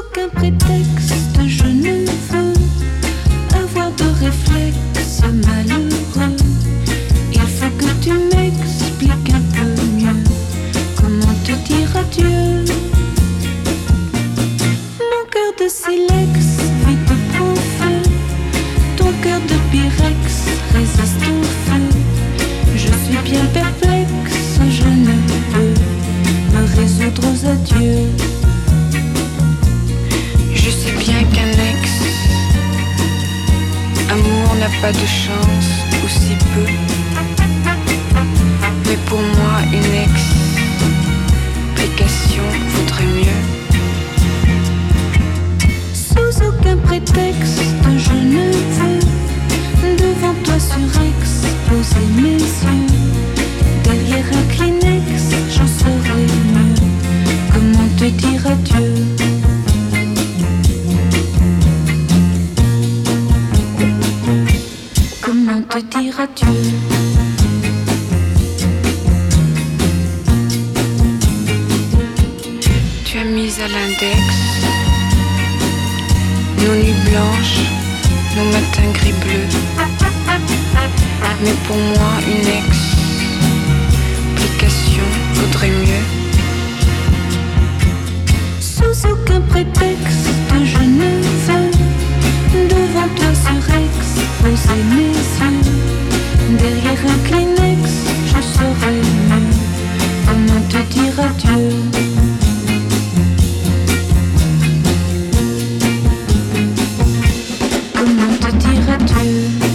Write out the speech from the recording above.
aucun prétexte, je ne veux avoir de réflexe malheureux. Il faut que tu m'expliques un peu mieux comment te dire adieu. Mon cœur de silex vite prend feu, ton cœur de pyrex résiste au feu. Je suis bien perplexe, je ne peux me résoudre aux adieux. Je sais bien qu'un ex amour n'a pas de chance, ou si peu. Mais pour moi une explication vaudrait mieux. Sous aucun prétexte, je ne veux devant toi surex poser mes yeux. Derrière un Kleenex, j'en saurais mieux comment te dire adieu. Comment te dire adieu. Tu as mis à l'index nos nuits blanches, nos matins gris-bleus. Mais pour moi une explication vaudrait mieux. Sous aucun prétexte, je ne veux devant toi surex poser mes yeux. Derrière un Kleenex, je saurais mieux comment te dire adieu. Comment te dire adieu.